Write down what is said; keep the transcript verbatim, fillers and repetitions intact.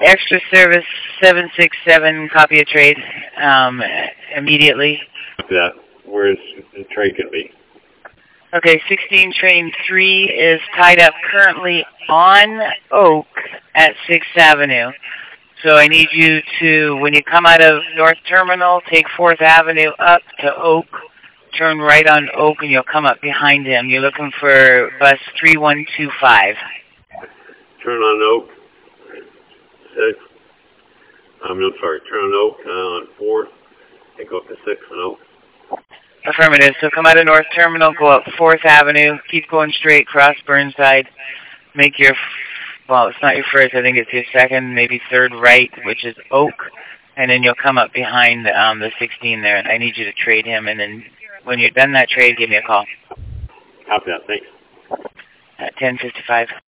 extra service seven six seven, copy a trade um, immediately. That. Where's the trade going to be? Okay, sixteen train three is tied up currently on Oak at sixth Avenue. So I need you to, when you come out of North Terminal, take fourth Avenue up to Oak, turn right on Oak, and you'll come up behind him. You're looking for bus three one two five. Turn on Oak. Six. I'm no, sorry. Turn on Oak uh, on fourth. And go up to sixth on Oak. Affirmative. So come out of North Terminal, go up fourth Avenue, keep going straight, cross Burnside, make your, well, it's not your first, I think it's your second, maybe third right, which is Oak, and then you'll come up behind um, the sixteen there, and I need you to trade him, and then when you're done that trade, give me a call. Copy that. Thanks. At ten fifty-five.